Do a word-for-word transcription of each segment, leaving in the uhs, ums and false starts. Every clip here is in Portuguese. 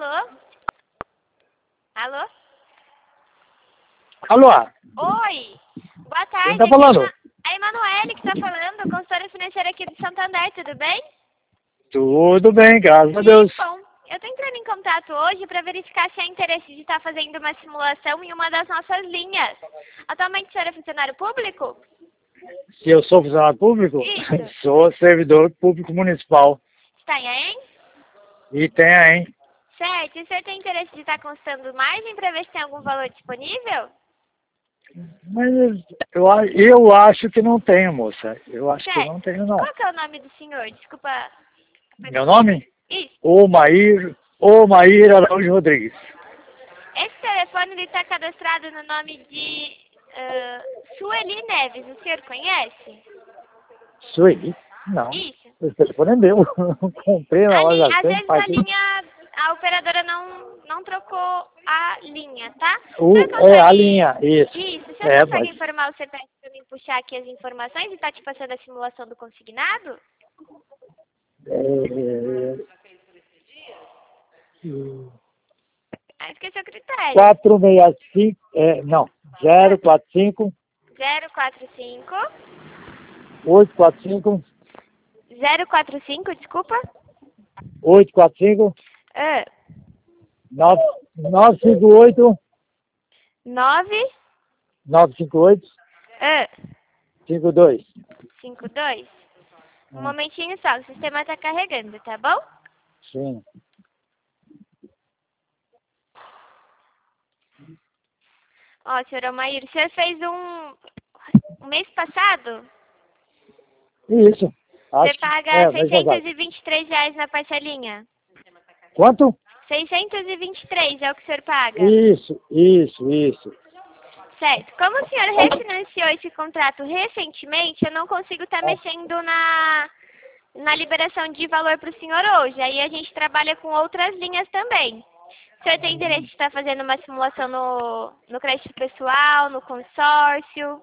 Alô? Alô? Alô? Oi. Boa tarde. Quem tá falando? É a Emanuele que tá falando, consultora financeira aqui de Santander, tudo bem? Tudo bem, graças a Que Deus. bom. Eu tô entrando em contato hoje para verificar se há interesse de estar fazendo uma simulação em uma das nossas linhas. Atualmente o senhor é funcionário público? Se eu sou funcionário público, Isso. sou servidor público municipal. Está em hein? E tem aí. Certo. E o senhor tem interesse de estar constando margem para ver se tem algum valor disponível? Mas eu, a- eu acho que não tenho, moça. Eu acho que Certo. não tenho, não. Qual que é o nome do senhor? Desculpa. Meu nome? Isso. Omair, Omair Araújo Rodrigues. Esse telefone está cadastrado no nome de uh, Sueli Neves. O senhor conhece? Sueli? Não. Isso. O telefone é meu. Comprei na A li- loja às cem, vezes a paguei. linha, a operadora não, não trocou a linha, tá? O, O senhor é, a consegue... linha, isso. Isso. O senhor É, consegue mas... informar o C P F para mim puxar aqui as informações e tá te passando a simulação do consignado? É, Aí fica a seu critério. quatro seis cinco, é, não, zero quatro cinco, zero quatro cinco. oito quatro cinco, zero quatro cinco, desculpa. oito quatro cinco, Ah, nove cinco oito, nove. nove cinco oito, Ah, cinco dois. cinco dois. Um momentinho só, o sistema tá carregando, tá bom? Sim. Ó, senhor Almair, o senhor fez um, um mês passado? Isso. Você Acho que paga é, mês seiscentos passado. e vinte e três reais na parcelinha. Quanto? seiscentos e vinte e três é o que o senhor paga. Isso, isso, isso. Certo. Como o senhor refinanciou esse contrato recentemente, eu não consigo estar mexendo na, na liberação de valor para o senhor hoje. Aí a gente trabalha com outras linhas também. O senhor tem interesse de estar fazendo uma simulação no, no crédito pessoal, no consórcio?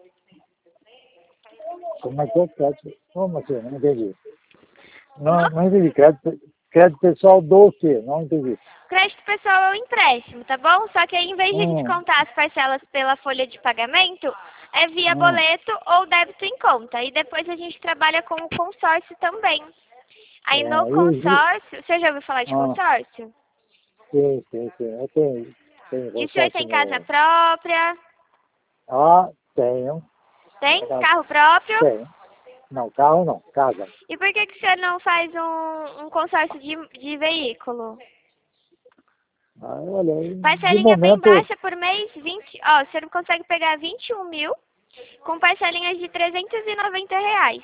Como é que é crédito? Como assim? Não entendi. Não, No não entendi. Crédito, crédito pessoal do quê? Não entendi. crédito pessoal é um empréstimo, tá bom? Só que aí, em vez de a gente Hum, contar as parcelas pela folha de pagamento, é via hum. boleto ou débito em conta. E depois a gente trabalha com o consórcio também. Aí no É, e, e, consórcio, você já ouviu falar de ah, consórcio? sim, sim, sim. Eu tenho, tenho E o senhor consórcio tem casa no... própria? Ah, tenho. Tem carro próprio? Tenho. Não, carro não, casa. E por que, que o senhor não faz um, um consórcio de, de veículo? Ah, olha, de Parcelinha bem momento, baixa por mês, vinte. Ó, o senhor consegue pegar vinte e um mil com parcelinhas de trezentos e noventa reais.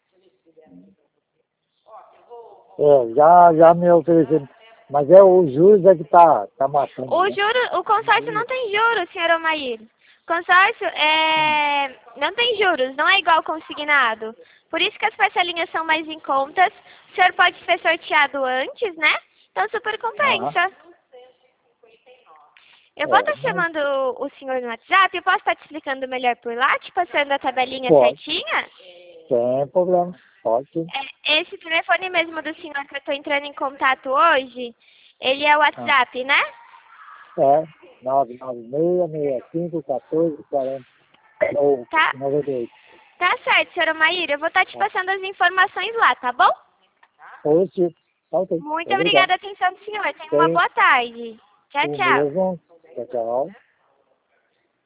é, já, já me ofereceram. Mas é o juros é que tá, tá matando, O né? juro, o consórcio não tem juros, senhor Omair. Consórcio é, não tem juros, não é igual consignado. Por isso que as parcelinhas são mais em contas. O senhor pode ser sorteado antes, né? Então super Ah, compensa. Eu vou é, estar mas chamando o senhor no WhatsApp, eu posso estar te explicando melhor por lá, te passando a tabelinha pode, certinha? sem problema, pode sim. É, esse telefone mesmo do senhor que eu estou entrando em contato hoje, ele é o Ah, WhatsApp, né? é, nove nove seis, seis cinco, quatorze, quarenta, ou Tá, noventa e oito. tá certo, senhora Maíra. Eu vou estar te Tá. passando as informações lá, tá bom? Oxe, tá ok, Muito obrigado. obrigada a atenção do senhor. Tenha uma Tem boa tarde. Tchau, o tchau. mesmo, tchau, tchau.